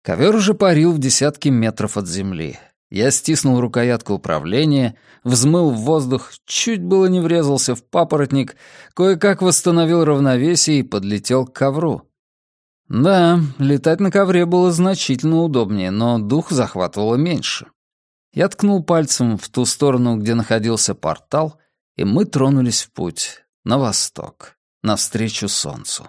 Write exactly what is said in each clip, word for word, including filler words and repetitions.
Ковер уже парил в десятки метров от земли. Я стиснул рукоятку управления, взмыл в воздух, чуть было не врезался в папоротник, кое-как восстановил равновесие и подлетел к ковру. Да, летать на ковре было значительно удобнее, но дух захватывало меньше. Я ткнул пальцем в ту сторону, где находился портал, и мы тронулись в путь, на восток, навстречу солнцу.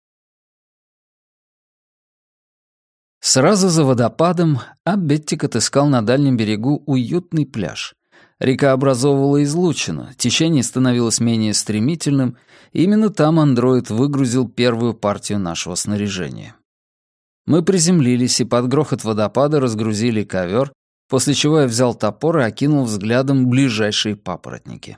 Сразу за водопадом Аббеттик отыскал на дальнем берегу уютный пляж. Река образовывала излучину, течение становилось менее стремительным, и именно там андроид выгрузил первую партию нашего снаряжения. Мы приземлились и под грохот водопада разгрузили ковер, после чего я взял топор и окинул взглядом ближайшие папоротники.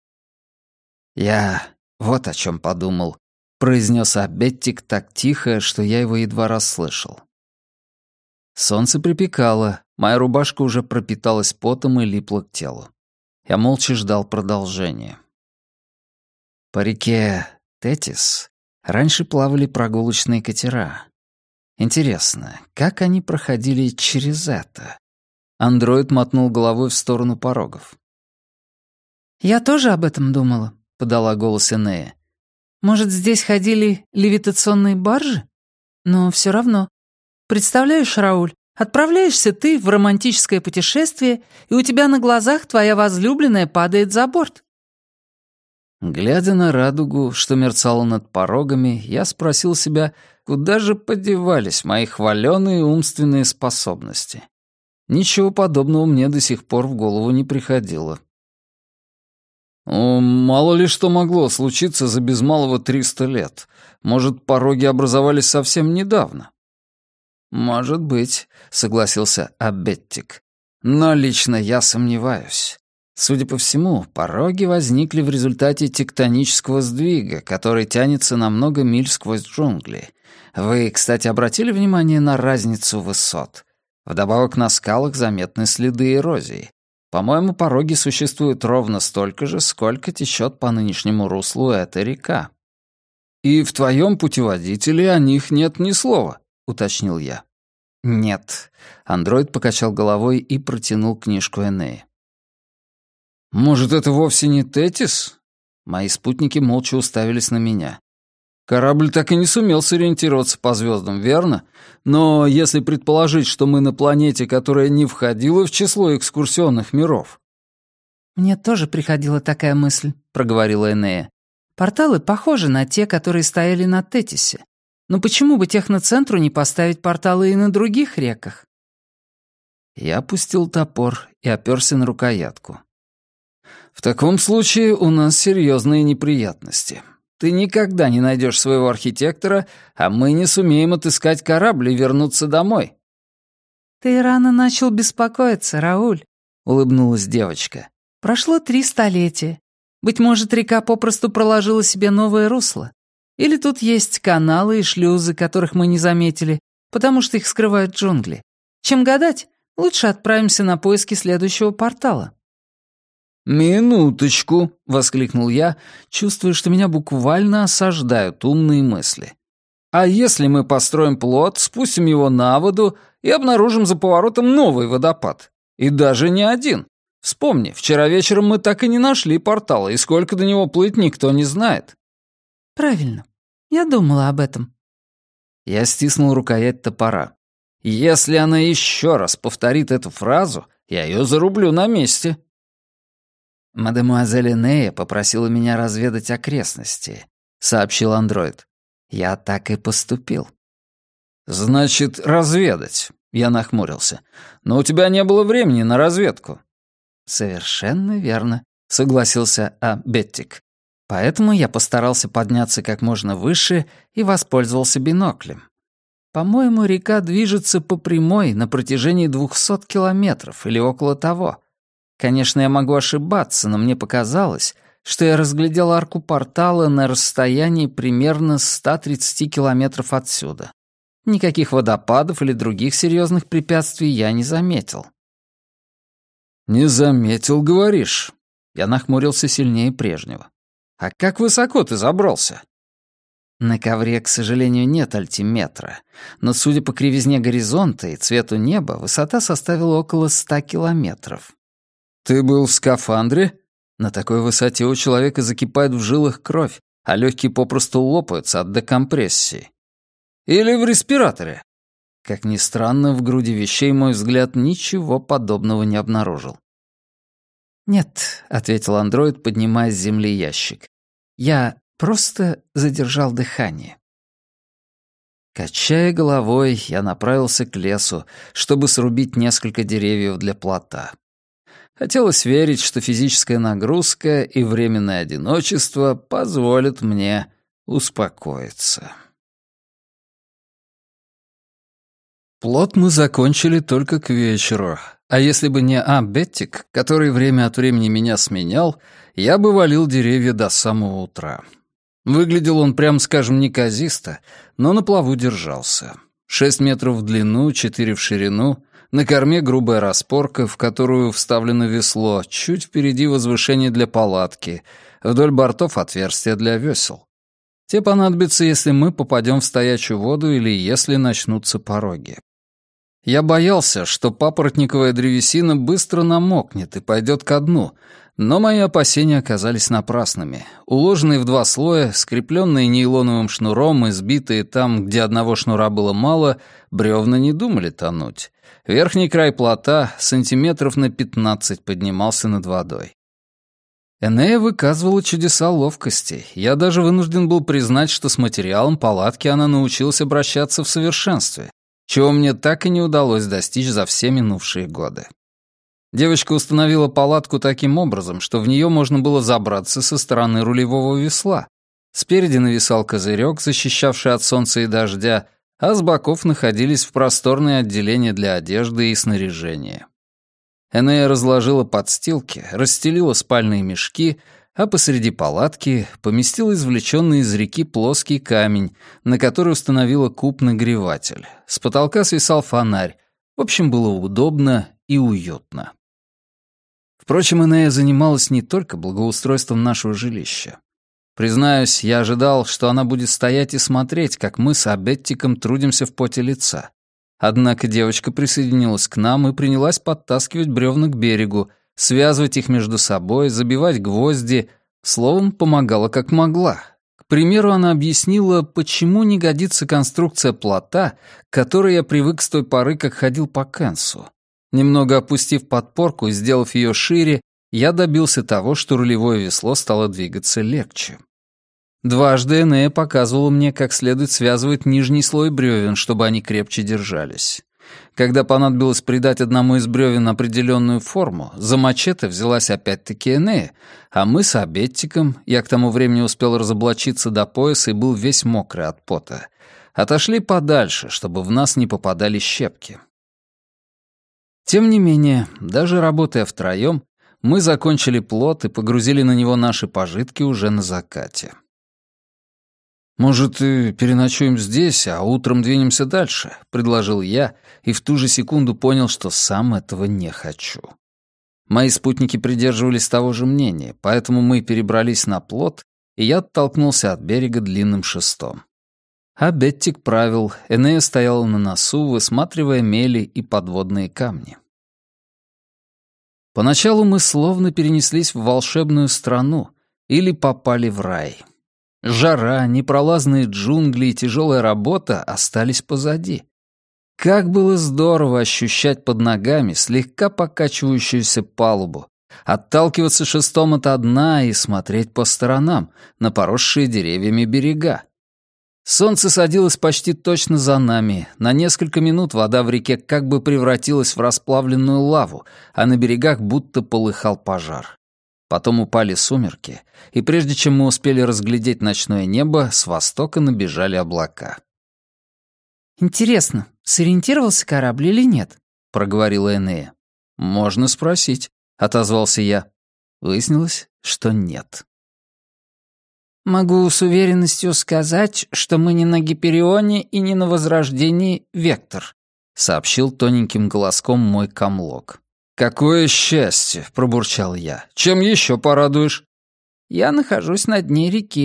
«Я вот о чем подумал», — произнес Аббеттик так тихо, что я его едва расслышал. Солнце припекало, моя рубашка уже пропиталась потом и липла к телу. Я молча ждал продолжения. По реке Тетис раньше плавали прогулочные катера. Интересно, как они проходили через это? Андроид мотнул головой в сторону порогов. «Я тоже об этом думала», — подала голос Энея. «Может, здесь ходили левитационные баржи? Но все равно. Представляешь, Рауль, отправляешься ты в романтическое путешествие, и у тебя на глазах твоя возлюбленная падает за борт». Глядя на радугу, что мерцала над порогами, я спросил себя, куда же подевались мои хваленые умственные способности. Ничего подобного мне до сих пор в голову не приходило. Мало ли что могло случиться за без малого триста лет. Может, пороги образовались совсем недавно? «Может быть», — согласился Аббеттик. «Но лично я сомневаюсь. Судя по всему, пороги возникли в результате тектонического сдвига, который тянется на много миль сквозь джунгли. Вы, кстати, обратили внимание на разницу высот? Вдобавок на скалах заметны следы эрозии. По-моему, пороги существуют ровно столько же, сколько течет по нынешнему руслу эта река». «И в твоем путеводителе о них нет ни слова», — уточнил я. «Нет». Андроид покачал головой и протянул книжку Энея. «Может, это вовсе не Тетис?» Мои спутники молча уставились на меня. «Корабль так и не сумел сориентироваться по звездам, верно? Но если предположить, что мы на планете, которая не входила в число экскурсионных миров...» «Мне тоже приходила такая мысль», — проговорила Энея. «Порталы похожи на те, которые стояли на Тетисе. Но почему бы техноцентру не поставить порталы и на других реках?» Я опустил топор и оперся на рукоятку. «В таком случае у нас серьезные неприятности. Ты никогда не найдешь своего архитектора, а мы не сумеем отыскать корабль и вернуться домой». «Ты рано начал беспокоиться, Рауль», — улыбнулась девочка. «Прошло три столетия. Быть может, река попросту проложила себе новое русло. Или тут есть каналы и шлюзы, которых мы не заметили, потому что их скрывают джунгли. Чем гадать, лучше отправимся на поиски следующего портала». «Минуточку», — воскликнул я, чувствуя, что меня буквально осаждают умные мысли. «А если мы построим плот, спустим его на воду и обнаружим за поворотом новый водопад? И даже не один. Вспомни, вчера вечером мы так и не нашли портала, и сколько до него плыть никто не знает». «Правильно. Я думала об этом». Я стиснул рукоять топора. «Если она еще раз повторит эту фразу, я ее зарублю на месте». «Мадемуазель Энея попросила меня разведать окрестности», — сообщил андроид. «Я так и поступил». «Значит, разведать», — я нахмурился. «Но у тебя не было времени на разведку». «Совершенно верно», — согласился Аббеттик. «Поэтому я постарался подняться как можно выше и воспользовался биноклем. По-моему, река движется по прямой на протяжении двухсот километров или около того. Конечно, я могу ошибаться, но мне показалось, что я разглядел арку портала на расстоянии примерно ста тридцати километров отсюда. Никаких водопадов или других серьезных препятствий я не заметил». «Не заметил, говоришь?» Я нахмурился сильнее прежнего. «А как высоко ты забрался?» На ковре, к сожалению, нет альтиметра, но, судя по кривизне горизонта и цвету неба, высота составила около ста километров. Ты был в скафандре? На такой высоте у человека закипает в жилах кровь, а легкие попросту лопаются от декомпрессии. Или в респираторе? Как ни странно, в груди вещей мой взгляд ничего подобного не обнаружил. «Нет», — ответил андроид, поднимая с земли ящик. «Я просто задержал дыхание». Качая головой, я направился к лесу, чтобы срубить несколько деревьев для плота. Хотелось верить, что физическая нагрузка и временное одиночество позволят мне успокоиться. Плот мы закончили только к вечеру, а если бы не Абеттик, который время от времени меня сменял, я бы валил деревья до самого утра. Выглядел он, прям скажем, неказисто, но на плаву держался. Шесть метров в длину, четыре в ширину, на корме грубая распорка, в которую вставлено весло, чуть впереди возвышение для палатки, вдоль бортов отверстия для весел. Те понадобятся, если мы попадем в стоячую воду или если начнутся пороги. Я боялся, что папоротниковая древесина быстро намокнет и пойдет ко дну, но мои опасения оказались напрасными. Уложенные в два слоя, скрепленные нейлоновым шнуром и сбитые там, где одного шнура было мало, бревна не думали тонуть. Верхний край плота сантиметров на пятнадцать поднимался над водой. Энея выказывала чудеса ловкости. Я даже вынужден был признать, что с материалом палатки она научилась обращаться в совершенстве, чего мне так и не удалось достичь за все минувшие годы. Девочка установила палатку таким образом, что в нее можно было забраться со стороны рулевого весла. Спереди нависал козырек, защищавший от солнца и дождя, а с боков находились в просторные отделения для одежды и снаряжения. Энея разложила подстилки, расстелила спальные мешки, а посреди палатки поместила извлеченный из реки плоский камень, на который установила куб-нагреватель. С потолка свисал фонарь. В общем, было удобно и уютно. Впрочем, Энея занималась не только благоустройством нашего жилища. Признаюсь, я ожидал, что она будет стоять и смотреть, как мы с Абеттиком трудимся в поте лица. Однако девочка присоединилась к нам и принялась подтаскивать бревна к берегу, связывать их между собой, забивать гвозди, словом, помогала как могла. К примеру, она объяснила, почему не годится конструкция плота, к которой я привык с той поры, как ходил по Кэнсу. Немного опустив подпорку и сделав ее шире, я добился того, что рулевое весло стало двигаться легче. Дважды Энея показывала мне, как следует связывать нижний слой бревен, чтобы они крепче держались. Когда понадобилось придать одному из бревен определенную форму, за мачете взялась опять-таки Энея, а мы с Абеттиком, я к тому времени успел разоблачиться до пояса и был весь мокрый от пота, отошли подальше, чтобы в нас не попадали щепки. Тем не менее, даже работая втроем, мы закончили плот и погрузили на него наши пожитки уже на закате. «Может, и переночуем здесь, а утром двинемся дальше», — предложил я, и в ту же секунду понял, что сам этого не хочу. Мои спутники придерживались того же мнения, поэтому мы перебрались на плот, и я оттолкнулся от берега длинным шестом. А Беттик правил, Энея стояла на носу, высматривая мели и подводные камни. Поначалу мы словно перенеслись в волшебную страну или попали в рай. Жара, непролазные джунгли и тяжелая работа остались позади. Как было здорово ощущать под ногами слегка покачивающуюся палубу, отталкиваться шестом от дна и смотреть по сторонам, на поросшие деревьями берега. Солнце садилось почти точно за нами. На несколько минут вода в реке как бы превратилась в расплавленную лаву, а на берегах будто полыхал пожар. Потом упали сумерки, и прежде чем мы успели разглядеть ночное небо, с востока набежали облака. «Интересно, сориентировался корабль или нет?» — проговорила Энея. «Можно спросить», — отозвался я. Выяснилось, что нет. «Могу с уверенностью сказать, что мы не на Гиперионе и не на Возрождении Вектор», — сообщил тоненьким голоском мой камлок. «Какое счастье!» — пробурчал я. «Чем еще порадуешь?» «Я нахожусь на дне реки.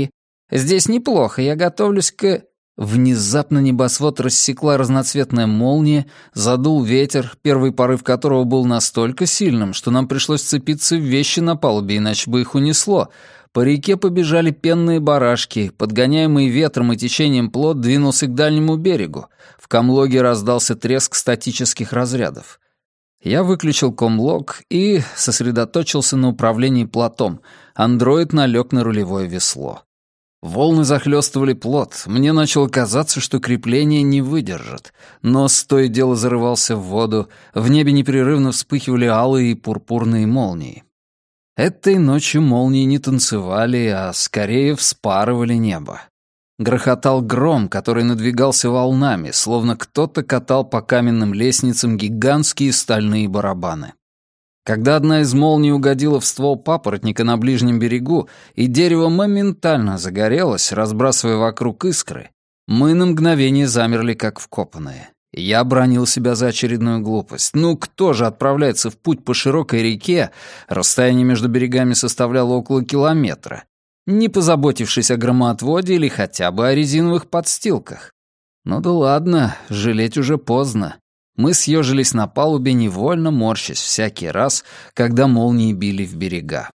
Здесь неплохо, я готовлюсь к...» Внезапно небосвод рассекла разноцветная молния, задул ветер, первый порыв которого был настолько сильным, что нам пришлось вцепиться в вещи на палубе, иначе бы их унесло. По реке побежали пенные барашки, подгоняемый ветром и течением плот двинулся к дальнему берегу. В комлоге раздался треск статических разрядов. Я выключил комлог и сосредоточился на управлении плотом. Андроид налег на рулевое весло. Волны захлестывали плот. Мне начало казаться, что крепление не выдержит. Нос то и дело зарывался в воду. В небе непрерывно вспыхивали алые и пурпурные молнии. Этой ночью молнии не танцевали, а скорее вспарывали небо. Грохотал гром, который надвигался волнами, словно кто-то катал по каменным лестницам гигантские стальные барабаны. Когда одна из молний угодила в ствол папоротника на ближнем берегу, и дерево моментально загорелось, разбрасывая вокруг искры, мы на мгновение замерли, как вкопанные. Я бранил себя за очередную глупость. Ну кто же отправляется в путь по широкой реке, расстояние между берегами составляло около километра, не позаботившись о громоотводе или хотя бы о резиновых подстилках? Ну да ладно, жалеть уже поздно. Мы съежились на палубе, невольно морщась всякий раз, когда молнии били в берега.